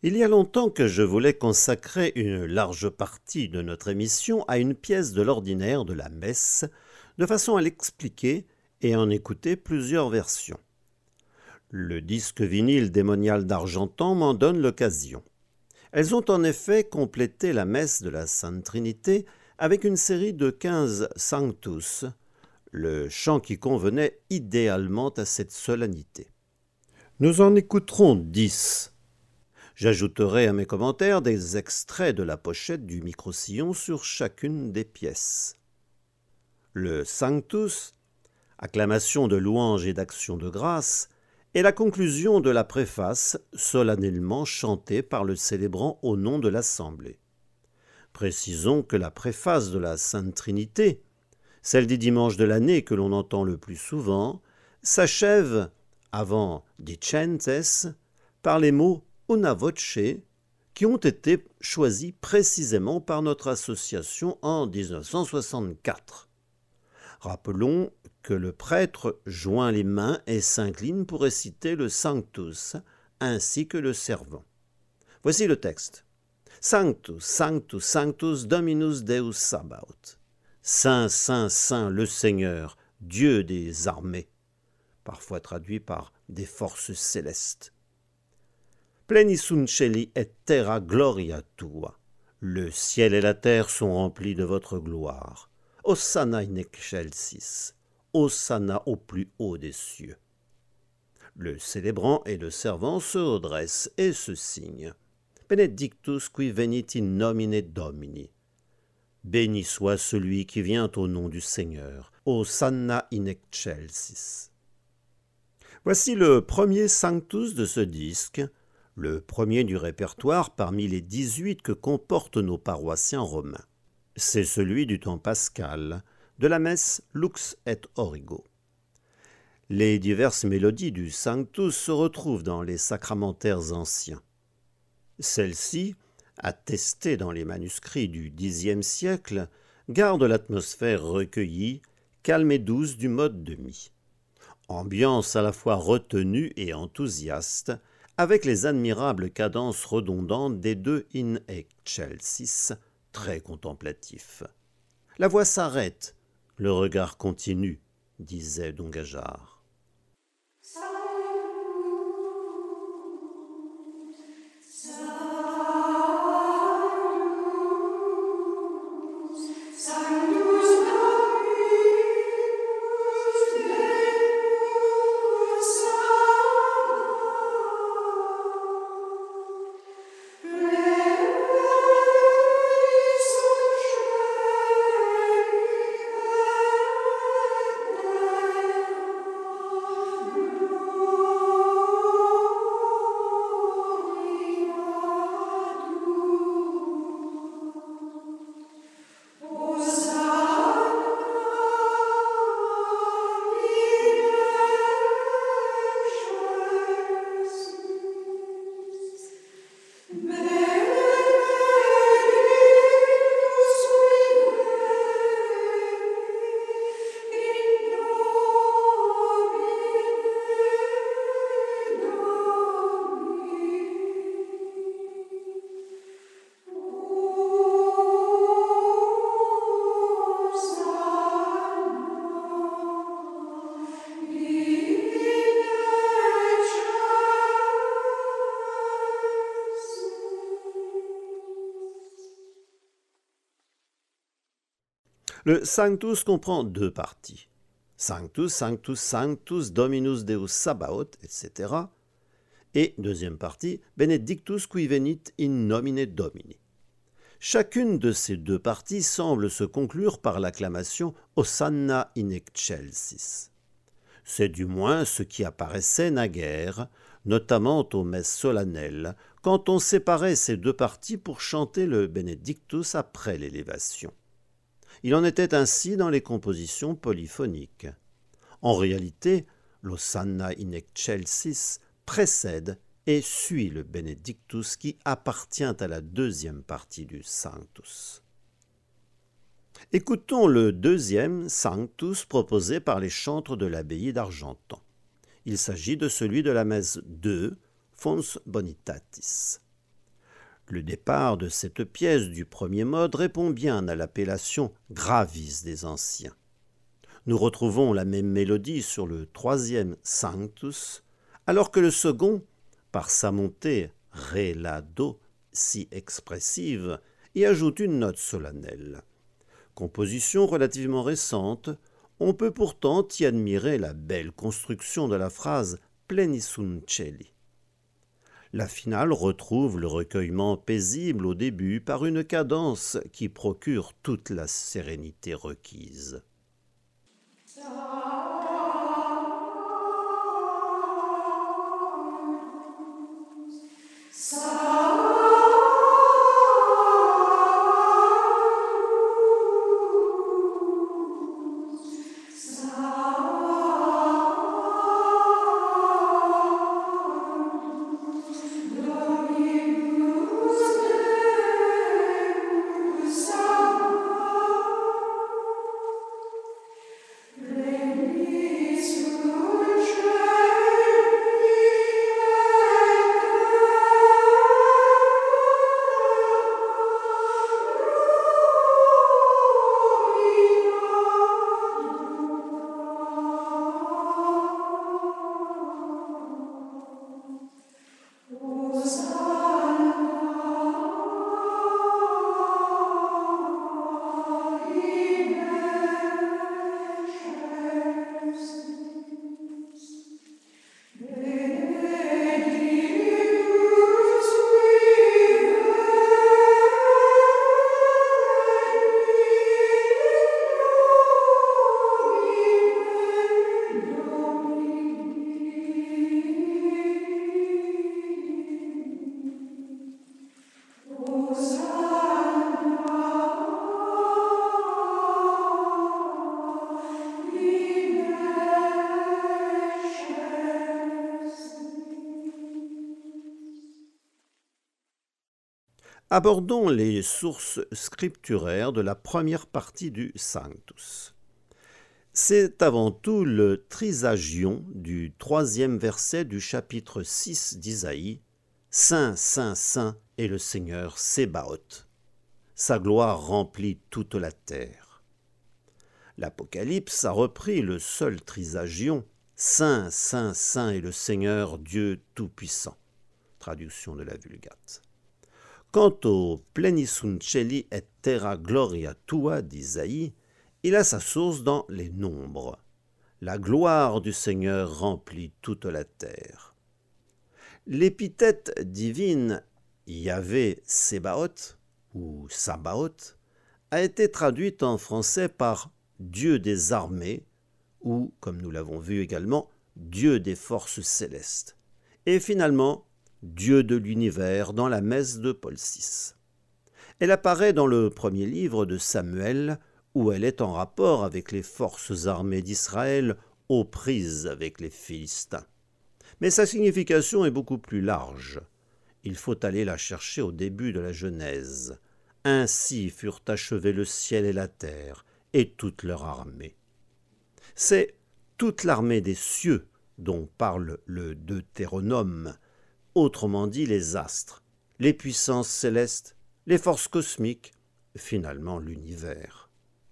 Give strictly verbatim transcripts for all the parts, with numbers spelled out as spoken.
Il y a longtemps que je voulais consacrer une large partie de notre émission à une pièce de l'ordinaire de la messe, de façon à l'expliquer et en écouter plusieurs versions. Le disque vinyle démonial d'Argentan m'en donne l'occasion. Elles ont en effet complété la messe de la Sainte Trinité avec une série de quinze Sanctus, le chant qui convenait idéalement à cette solennité. Nous en écouterons dix. J'ajouterai à mes commentaires des extraits de la pochette du micro-sillon sur chacune des pièces. Le Sanctus, acclamation de louange et d'action de grâce, est la conclusion de la préface solennellement chantée par le célébrant au nom de l'Assemblée. Précisons que la préface de la Sainte Trinité, celle des dimanches de l'année que l'on entend le plus souvent, s'achève, avant Dicentes, par les mots Una voce, qui ont été choisis précisément par notre association en dix-neuf cent soixante-quatre. Rappelons que le prêtre joint les mains et s'incline pour réciter le Sanctus, ainsi que le servant. Voici le texte. Sanctus, Sanctus, Sanctus, Dominus Deus Sabaoth. Saint, Saint, Saint, le Seigneur, Dieu des armées, parfois traduit par des forces célestes. Pleni sunt celi et terra gloria tua. Le ciel et la terre sont remplis de votre gloire. Hosanna in excelsis. Hosanna au plus haut des cieux. Le célébrant et le servant se redressent et se signent. Benedictus qui venit in nomine Domini. Béni soit celui qui vient au nom du Seigneur. Hosanna in excelsis. Voici le premier Sanctus de ce disque, le premier du répertoire parmi les dix-huit que comportent nos paroissiens romains. C'est celui du temps pascal, de la messe Lux et Origo. Les diverses mélodies du Sanctus se retrouvent dans les sacramentaires anciens. Celles-ci, attestées dans les manuscrits du Xe siècle, gardent l'atmosphère recueillie, calme et douce du mode de mi. Ambiance à la fois retenue et enthousiaste, avec les admirables cadences redondantes des deux in excelsis, très contemplatifs. La voix s'arrête, le regard continue, disait Don Gageard. Le Sanctus comprend deux parties. Sanctus, Sanctus, Sanctus, Dominus Deus Sabaoth, et cetera. Et, deuxième partie, Benedictus qui venit in nomine Domini. Chacune de ces deux parties semble se conclure par l'acclamation Hosanna in excelsis. C'est du moins ce qui apparaissait naguère, notamment aux messes solennelles, quand on séparait ces deux parties pour chanter le Benedictus après l'élévation. Il en était ainsi dans les compositions polyphoniques. En réalité, l'Hosanna in excelsis précède et suit le Benedictus qui appartient à la deuxième partie du Sanctus. Écoutons le deuxième Sanctus proposé par les chantres de l'abbaye d'Argentan. Il s'agit de celui de la messe deux, Fons Bonitatis. Le départ de cette pièce du premier mode répond bien à l'appellation gravis des anciens. Nous retrouvons la même mélodie sur le troisième Sanctus, alors que le second, par sa montée Ré, La, Do, si expressive, y ajoute une note solennelle. Composition relativement récente, on peut pourtant y admirer la belle construction de la phrase Pleni sunt cieli. La finale retrouve le recueillement paisible au début par une cadence qui procure toute la sérénité requise. Abordons les sources scripturaires de la première partie du Sanctus. C'est avant tout le trisagion du troisième verset du chapitre six d'Isaïe. Saint, Saint, Saint est le Seigneur Sébaoth. Sa gloire remplit toute la terre. L'Apocalypse a repris le seul trisagion. Saint, Saint, Saint est le Seigneur Dieu Tout-Puissant. Traduction de la Vulgate. Quant au Pleni sunt cieli et terra gloria tua d'Isaïe, il a sa source dans les nombres. La gloire du Seigneur remplit toute la terre. L'épithète divine Yahvé Sébaoth ou Sabaoth a été traduite en français par Dieu des armées ou, comme nous l'avons vu également, Dieu des forces célestes. Et finalement, Dieu de l'univers dans la messe de Paul six. Elle apparaît dans le premier livre de Samuel, où elle est en rapport avec les forces armées d'Israël aux prises avec les Philistins. Mais sa signification est beaucoup plus large. Il faut aller la chercher au début de la Genèse. Ainsi furent achevés le ciel et la terre, et toute leur armée. C'est toute l'armée des cieux dont parle le Deutéronome, autrement dit les astres, les puissances célestes, les forces cosmiques, finalement l'univers.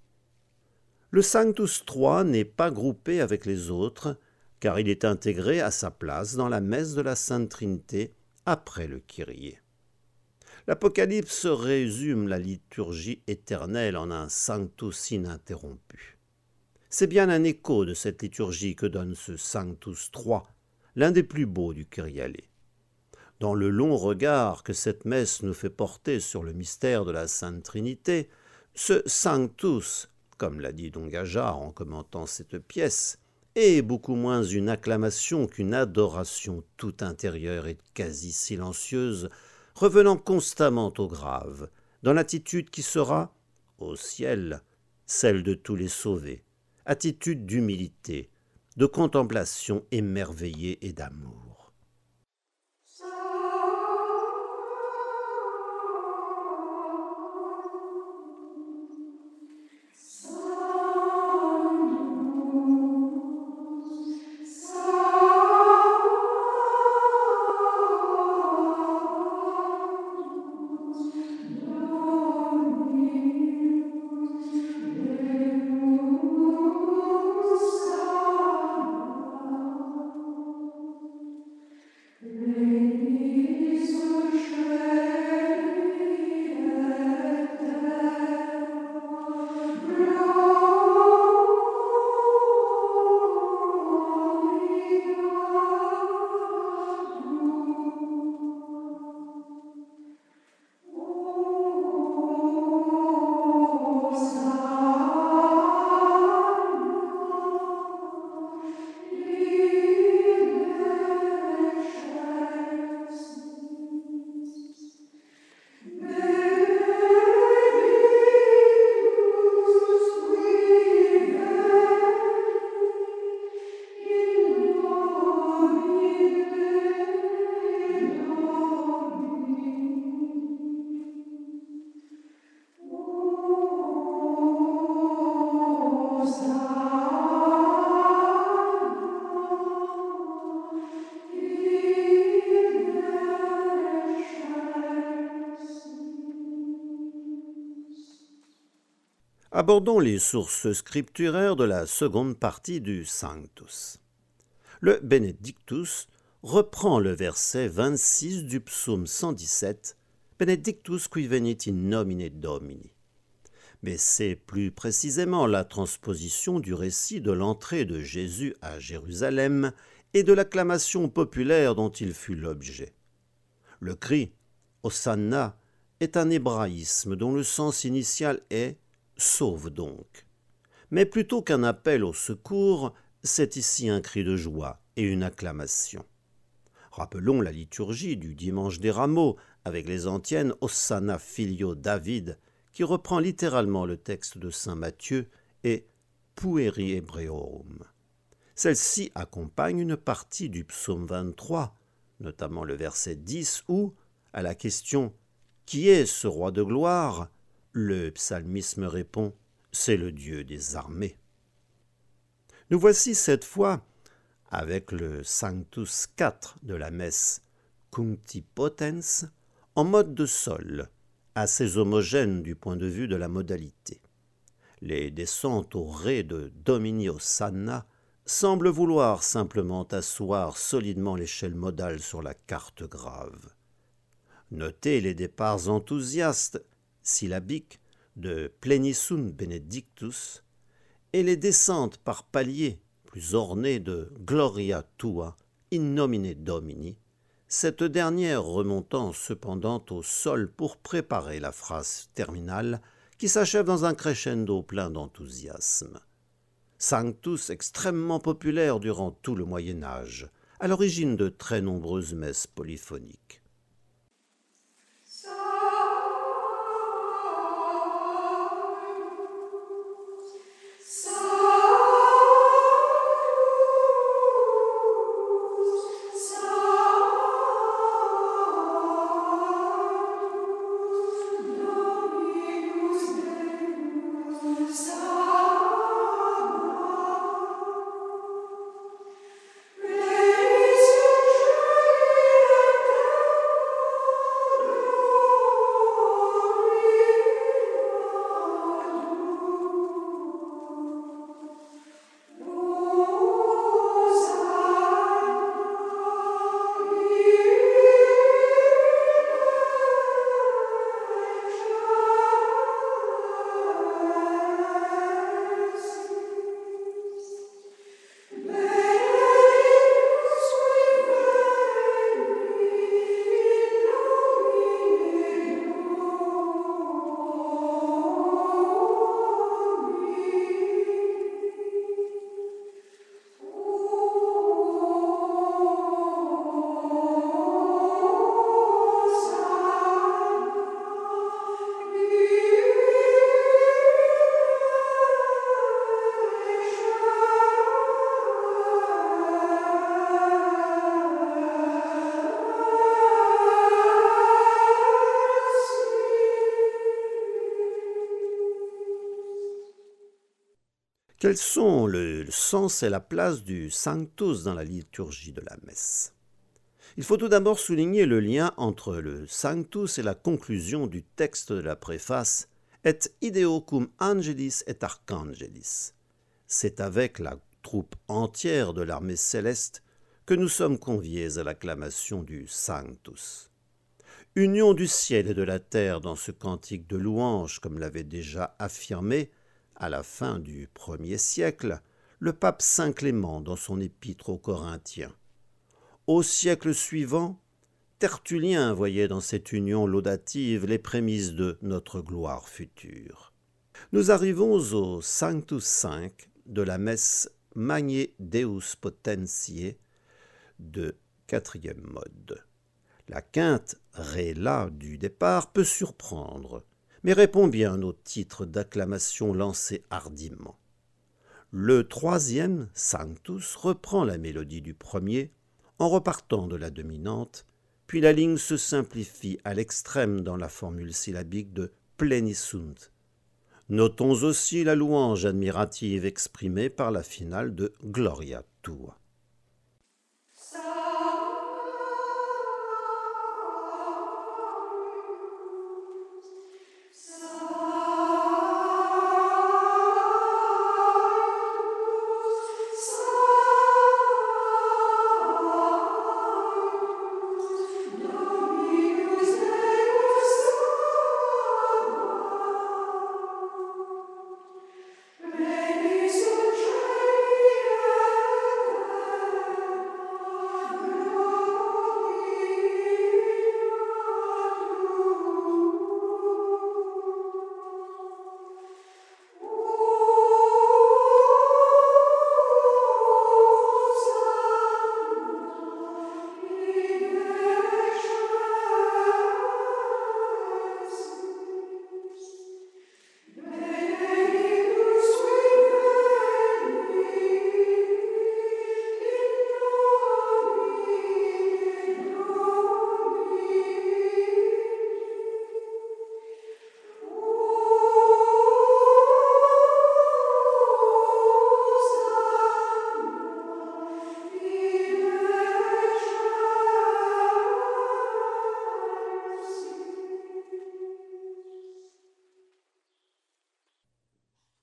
Le Sanctus trois n'est pas groupé avec les autres, car il est intégré à sa place dans la messe de la Sainte Trinité après le Kyrie. L'Apocalypse résume la liturgie éternelle en un Sanctus ininterrompu. C'est bien un écho de cette liturgie que donne ce Sanctus trois, l'un des plus beaux du Kyrielle. Dans le long regard que cette messe nous fait porter sur le mystère de la Sainte Trinité, ce Sanctus, comme l'a dit Don Gajar en commentant cette pièce, est beaucoup moins une acclamation qu'une adoration tout intérieure et quasi silencieuse, revenant constamment au grave, dans l'attitude qui sera, au ciel, celle de tous les sauvés, attitude d'humilité, de contemplation émerveillée et d'amour. Abordons les sources scripturaires de la seconde partie du Sanctus. Le Benedictus reprend le verset vingt-six du psaume cent dix-sept, Benedictus qui venit in nomine Domini. Mais c'est plus précisément la transposition du récit de l'entrée de Jésus à Jérusalem et de l'acclamation populaire dont il fut l'objet. Le cri « Hosanna » est un hébraïsme dont le sens initial est « sauve donc ». Mais plutôt qu'un appel au secours, c'est ici un cri de joie et une acclamation. Rappelons la liturgie du dimanche des Rameaux avec les antiennes « Hosanna filio David » qui reprend littéralement le texte de saint Matthieu et « Pueri Hebreorum ». Celle-ci accompagne une partie du psaume vingt-trois, notamment le verset dix où, à la question « Qui est ce roi de gloire ?», le psalmisme répond « C'est le Dieu des armées ». Nous voici cette fois avec le Sanctus quatre de la messe Cuncti Potens en mode de sol, assez homogène du point de vue de la modalité. Les descentes au ré de Domini Hosanna semblent vouloir simplement asseoir solidement l'échelle modale sur la carte grave. Notez les départs enthousiastes, syllabiques, de Plenisunt Benedictus et les descentes par paliers, plus ornées de Gloria Tua, in nomine Domini, cette dernière remontant cependant au sol pour préparer la phrase terminale qui s'achève dans un crescendo plein d'enthousiasme. Sanctus extrêmement populaire durant tout le Moyen Âge, à l'origine de très nombreuses messes polyphoniques. Quels sont le sens et la place du Sanctus dans la liturgie de la messe ? Il faut tout d'abord souligner le lien entre le Sanctus et la conclusion du texte de la préface « Et ideo cum angelis et archangelis ». C'est avec la troupe entière de l'armée céleste que nous sommes conviés à l'acclamation du Sanctus. Union du ciel et de la terre dans ce cantique de louange, comme l'avait déjà affirmé, à la fin du premier siècle, le pape Saint Clément dans son épître aux Corinthiens. Au siècle suivant, Tertullien voyait dans cette union laudative les prémices de notre gloire future. Nous arrivons au Sanctus cinq de la messe Magnae Deus Potentiae de quatrième mode. La quinte Ré La du départ peut surprendre, mais répond bien au titre d'acclamation lancé hardiment. Le troisième, Sanctus, reprend la mélodie du premier en repartant de la dominante, puis la ligne se simplifie à l'extrême dans la formule syllabique de Plenisunt. Notons aussi la louange admirative exprimée par la finale de Gloria Tua.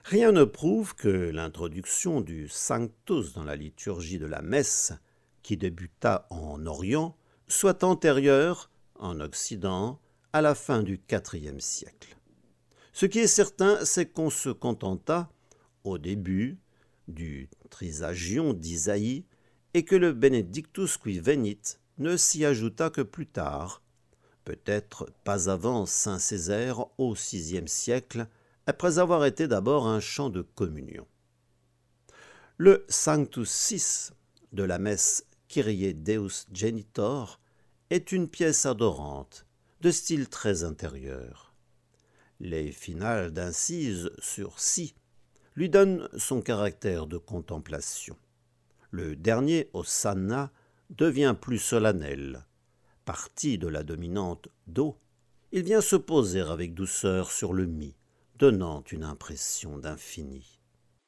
Rien ne prouve que l'introduction du Sanctus dans la liturgie de la messe, qui débuta en Orient, soit antérieure, en Occident, à la fin du quatrième siècle. Ce qui est certain, c'est qu'on se contenta, au début, du Trisagion d'Isaïe, et que le Benedictus qui venit ne s'y ajouta que plus tard, peut-être pas avant saint Césaire au sixième siècle, après avoir été d'abord un chant de communion. Le Sanctus six de la messe Kyrie Deus Genitor est une pièce adorante, de style très intérieur. Les finales d'incise sur si lui donnent son caractère de contemplation. Le dernier, Hosanna, devient plus solennel. Parti de la dominante do, il vient se poser avec douceur sur le mi, donnant une impression d'infini.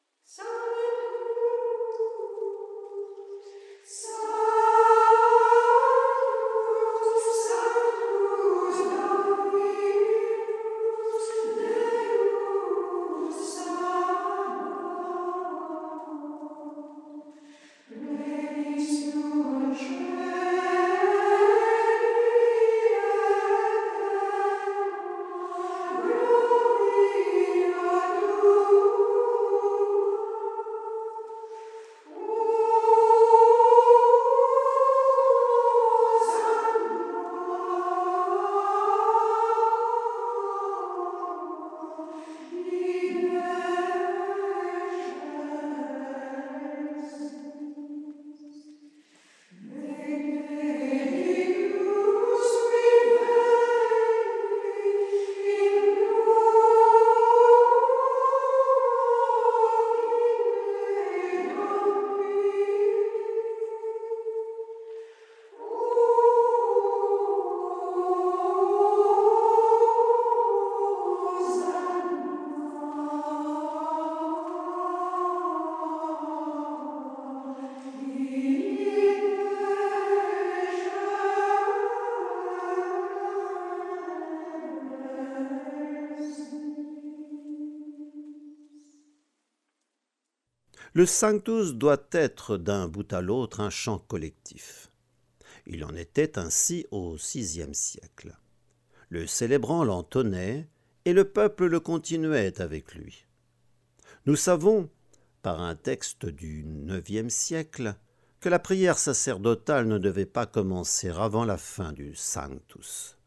Le Sanctus doit être d'un bout à l'autre un chant collectif. Il en était ainsi au sixième siècle. Le célébrant l'entonnait et le peuple le continuait avec lui. Nous savons, par un texte du neuvième siècle, que la prière sacerdotale ne devait pas commencer avant la fin du Sanctus.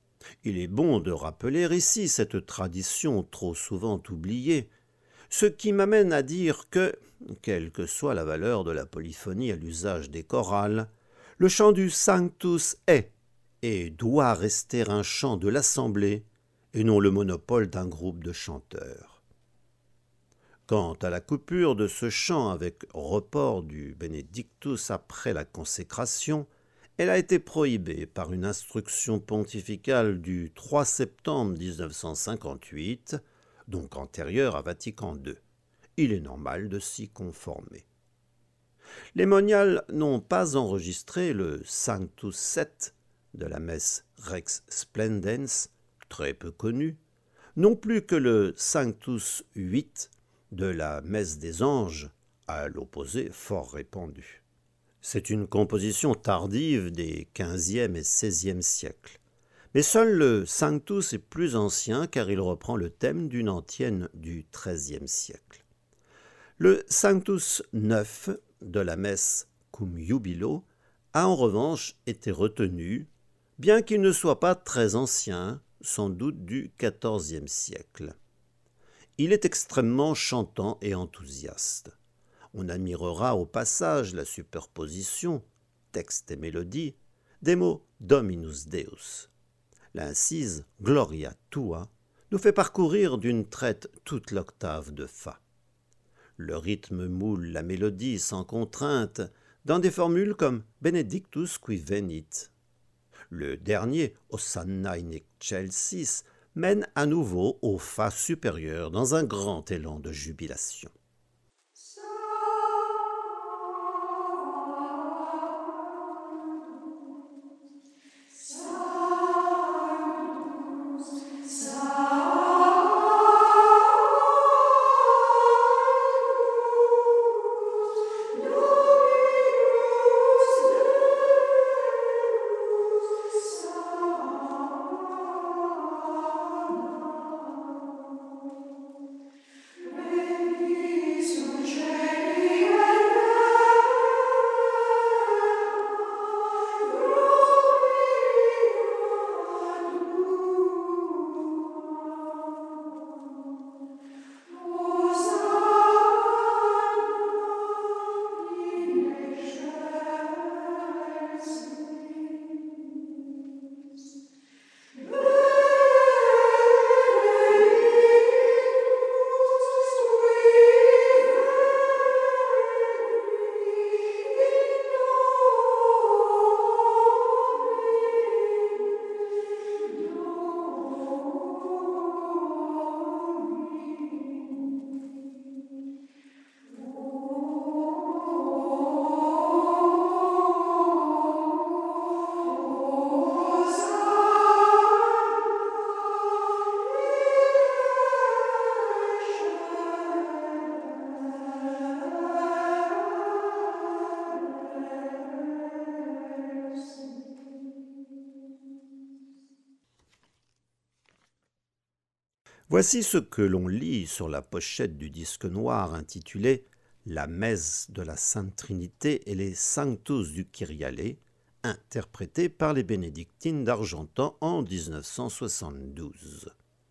Il est bon de rappeler ici cette tradition trop souvent oubliée, ce qui m'amène à dire que, quelle que soit la valeur de la polyphonie à l'usage des chorales, le chant du Sanctus est et doit rester un chant de l'assemblée et non le monopole d'un groupe de chanteurs. Quant à la coupure de ce chant avec report du Benedictus après la consécration, elle a été prohibée par une instruction pontificale du trois septembre mille neuf cent cinquante-huit, donc antérieure à Vatican deux. Il est normal de s'y conformer. Les moniales n'ont pas enregistré le Sanctus sept de la messe Rex Splendens, très peu connue, non plus que le Sanctus huit de la messe des anges, à l'opposé fort répandue. C'est une composition tardive des quinzième et seizième siècles. Mais seul le Sanctus est plus ancien car il reprend le thème d'une antienne du treizième siècle. Le Sanctus neuf de la messe Cum Jubilo a en revanche été retenu, bien qu'il ne soit pas très ancien, sans doute du quatorzième siècle. Il est extrêmement chantant et enthousiaste. On admirera au passage la superposition, texte et mélodie, des mots Dominus Deus. L'incise Gloria Tua nous fait parcourir d'une traite toute l'octave de Fa. Le rythme moule la mélodie sans contrainte dans des formules comme Benedictus qui venit. Le dernier, Hosanna in excelsis, mène à nouveau au Fa supérieur dans un grand élan de jubilation. Voici ce que l'on lit sur la pochette du disque noir intitulé « La messe de la Sainte Trinité et les Sanctus du Kyriale », interprété par les bénédictines d'Argentan en dix-neuf cent soixante-douze.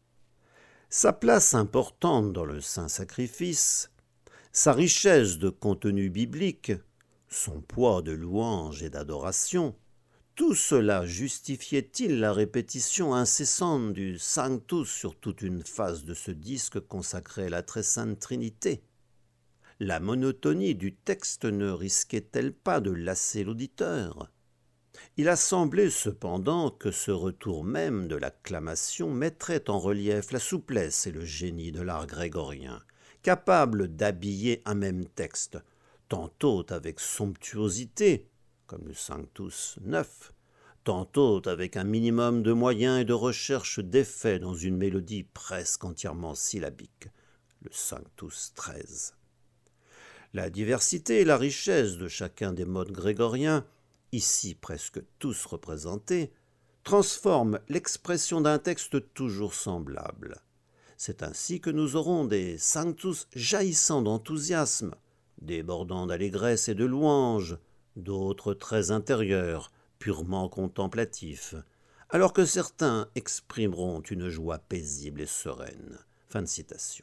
Sa place importante dans le Saint-Sacrifice, sa richesse de contenu biblique, son poids de louange et d'adoration, tout cela justifiait-il la répétition incessante du Sanctus sur toute une face de ce disque consacré à la très sainte Trinité? La monotonie du texte ne risquait-elle pas de lasser l'auditeur? Il a semblé cependant que ce retour même de l'acclamation mettrait en relief la souplesse et le génie de l'art grégorien, capable d'habiller un même texte, tantôt avec somptuosité, comme le Sanctus neuf, tantôt avec un minimum de moyens et de recherche d'effets dans une mélodie presque entièrement syllabique, le Sanctus treize. La diversité et la richesse de chacun des modes grégoriens, ici presque tous représentés, transforment l'expression d'un texte toujours semblable. C'est ainsi que nous aurons des Sanctus jaillissant d'enthousiasme, débordant d'allégresse et de louange, d'autres très intérieurs, purement contemplatifs, alors que certains exprimeront une joie paisible et sereine. Fin de citation.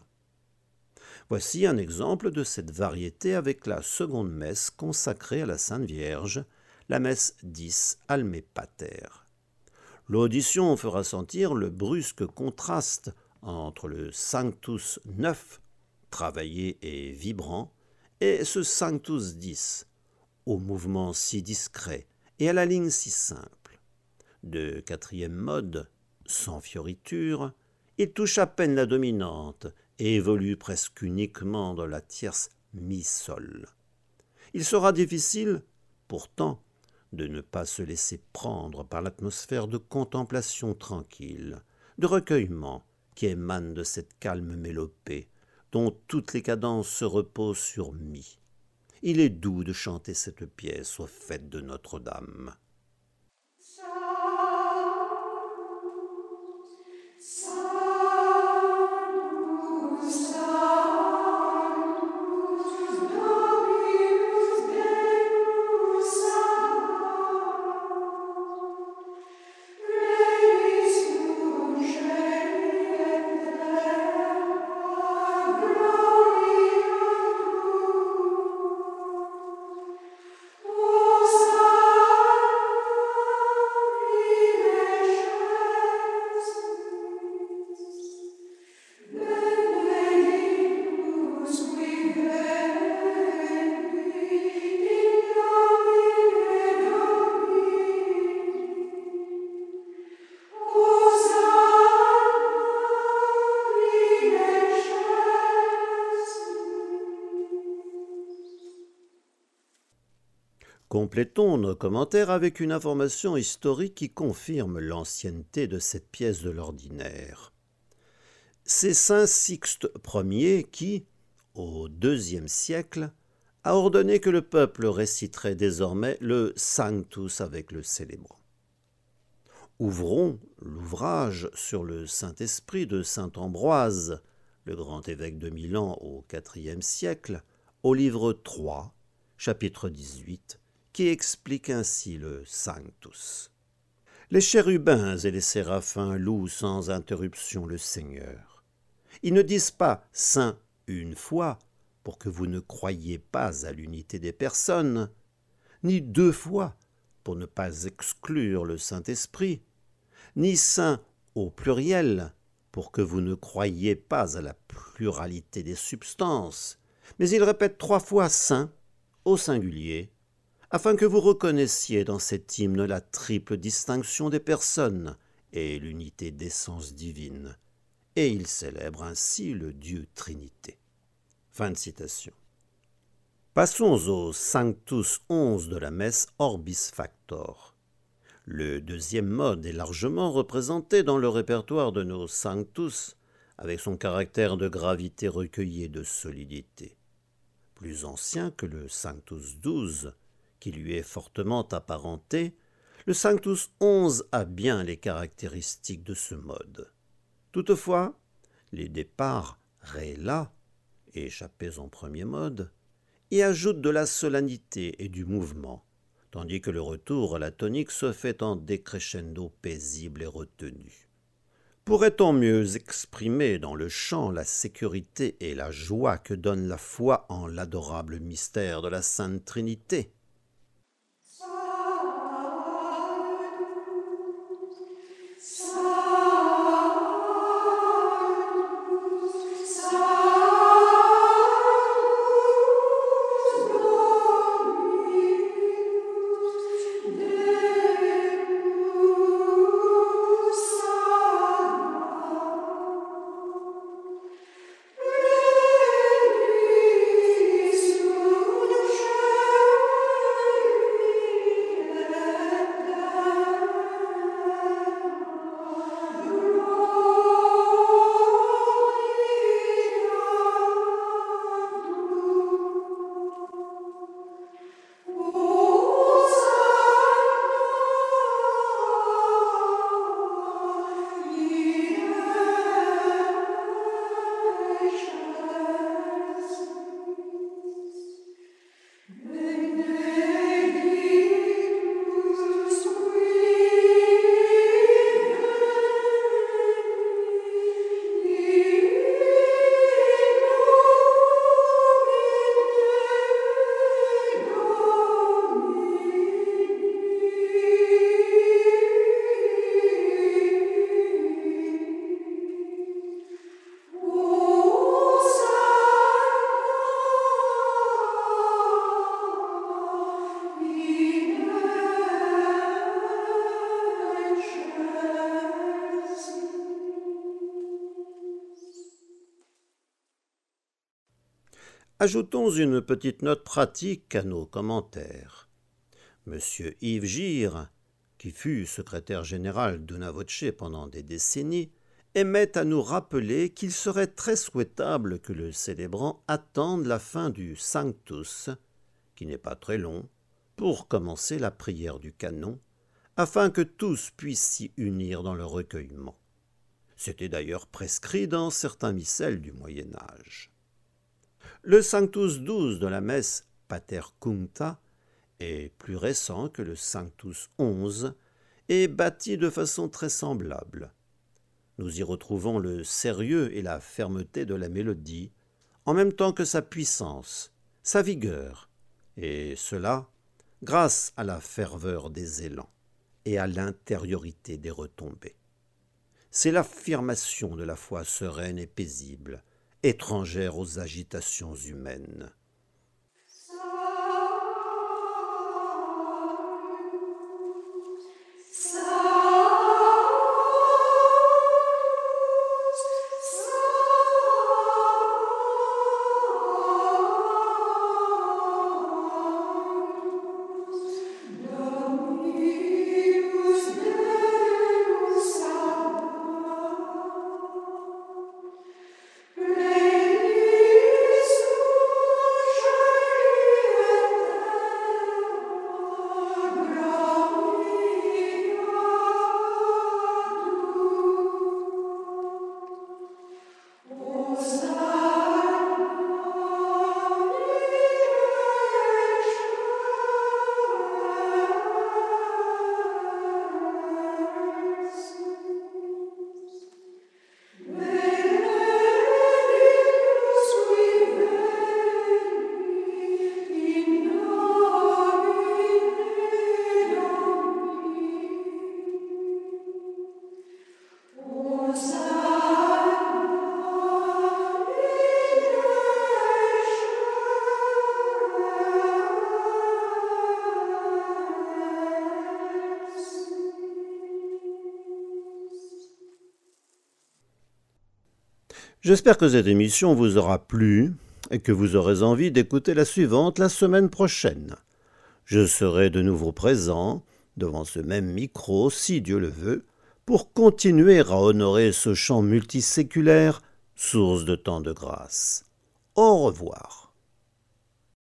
Voici un exemple de cette variété avec la seconde messe consacrée à la Sainte Vierge, la messe dix Alme Pater. L'audition fera sentir le brusque contraste entre le Sanctus neuf, travaillé et vibrant, et ce Sanctus dix, au mouvement si discret et à la ligne si simple. De quatrième mode, sans fioriture, il touche à peine la dominante et évolue presque uniquement dans la tierce mi-sol. Il sera difficile, pourtant, de ne pas se laisser prendre par l'atmosphère de contemplation tranquille, de recueillement qui émane de cette calme mélopée, dont toutes les cadences se reposent sur mi. Il est doux de chanter cette pièce aux fêtes de Notre-Dame. Complétons nos commentaires avec une information historique qui confirme l'ancienneté de cette pièce de l'ordinaire. C'est saint Sixte Ier qui, au deuxième siècle, a ordonné que le peuple réciterait désormais le Sanctus avec le célébrant. Ouvrons l'ouvrage sur le Saint-Esprit de saint Ambroise, le grand évêque de Milan au quatrième siècle, au livre trois, chapitre dix-huit, qui explique ainsi le Sanctus. Les chérubins et les séraphins louent sans interruption le Seigneur. Ils ne disent pas « Saint » une fois pour que vous ne croyiez pas à l'unité des personnes, ni deux fois pour ne pas exclure le Saint-Esprit, ni Saint au pluriel pour que vous ne croyiez pas à la pluralité des substances, mais ils répètent trois fois « Saint » au singulier, afin que vous reconnaissiez dans cet hymne la triple distinction des personnes et l'unité d'essence divine, et il célèbre ainsi le Dieu Trinité. Fin de citation. Passons au Sanctus onze de la messe Orbis Factor. Le deuxième mode est largement représenté dans le répertoire de nos Sanctus, avec son caractère de gravité recueillie et de solidité. Plus ancien que le Sanctus douze, qui lui est fortement apparenté, le Sanctus onze a bien les caractéristiques de ce mode. Toutefois, les départs ré-la, échappés en premier mode, y ajoutent de la solennité et du mouvement, tandis que le retour à la tonique se fait en décrescendo paisible et retenu. Pourrait-on mieux exprimer dans le chant la sécurité et la joie que donne la foi en l'adorable mystère de la Sainte Trinité ? Ajoutons une petite note pratique à nos commentaires. Monsieur Yves Gire, qui fut secrétaire général d'Una Voce pendant des décennies, aimait à nous rappeler qu'il serait très souhaitable que le célébrant attende la fin du Sanctus, qui n'est pas très long, pour commencer la prière du canon, afin que tous puissent s'y unir dans le recueillement. C'était d'ailleurs prescrit dans certains missels du Moyen Âge. Le Sanctus douze de la messe Pater Cuncta est plus récent que le Sanctus onze et bâti de façon très semblable. Nous y retrouvons le sérieux et la fermeté de la mélodie, en même temps que sa puissance, sa vigueur, et cela grâce à la ferveur des élans et à l'intériorité des retombées. C'est l'affirmation de la foi sereine et paisible, étrangère aux agitations humaines. J'espère que cette émission vous aura plu et que vous aurez envie d'écouter la suivante la semaine prochaine. Je serai de nouveau présent devant ce même micro, si Dieu le veut, pour continuer à honorer ce chant multiséculaire, source de tant de grâce. Au revoir.